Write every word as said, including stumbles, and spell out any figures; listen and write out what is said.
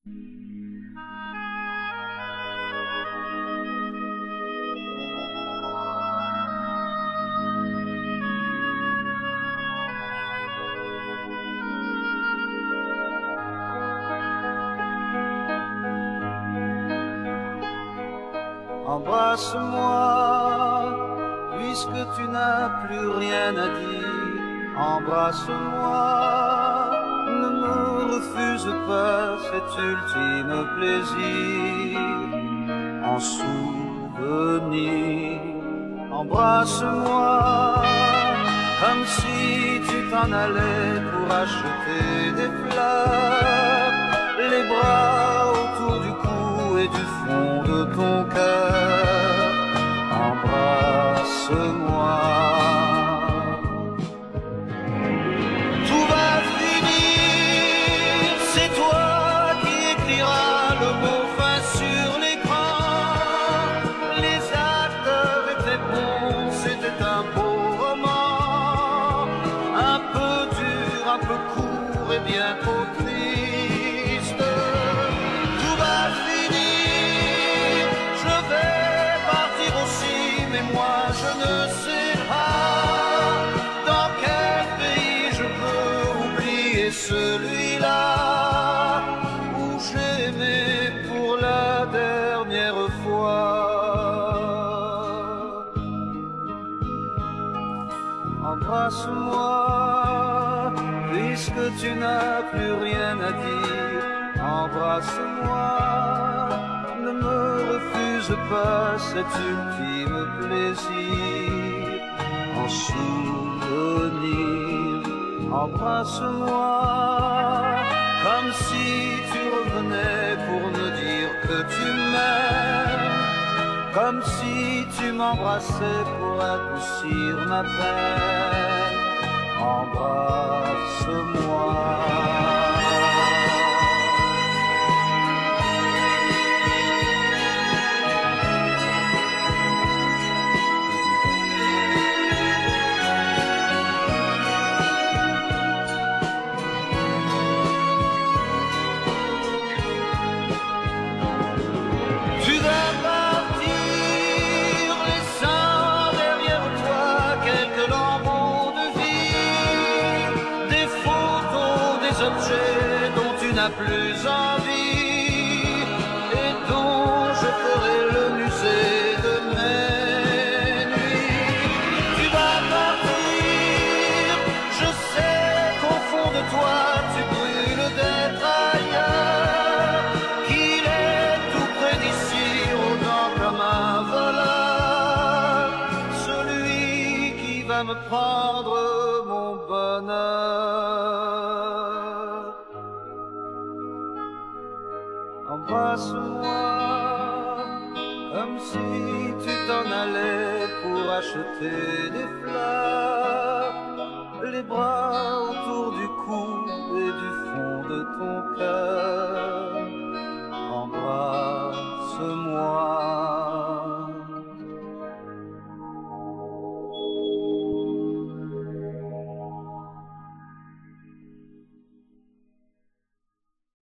Embrasse-moi, puisque tu n'as plus rien à dire. Embrasse-moi, ne me refuse pas cet ultime plaisir. En souvenir, embrasse-moi, comme si tu t'en allais pour acheter des fleurs, les bras autour du cou et du fond de ton cœur. Embrasse-moi. Tout va finir, c'est toi qui écriras le mot fin sur l'écran. Les acteurs étaient bons, c'était un beau roman, un peu dur, un peu court et bien trop triste. Tout va finir, je vais partir aussi, mais moi je ne sais pas dans quel pays je peux oublier celui-là où j'ai aimé pour la dernière fois. Embrasse-moi, puisque tu n'as plus rien à dire. Embrasse-moi, ne me refuse pas cet ultime plaisir. En souvenir, embrasse-moi, comme si tu revenais pour me dire que tu m'aimes, comme si tu m'embrassais pour adoucir ma peine. Embrasse-moi. Tu vas partir, laissant derrière toi quelques lambeaux de vie, des photos, des objets dont tu n'as plus envie et dont je ferai le musée de mes nuits. Tu vas partir, je sais qu'au fond de toi tu brûles d'être ailleurs, qu'il est tout près d'ici, rôdant comme un voleur, celui qui va me prendre mon bonheur. Embrasse-moi, comme si tu t'en allais pour acheter des fleurs, les bras autour du cou et du fond de ton cœur. Embrasse-moi.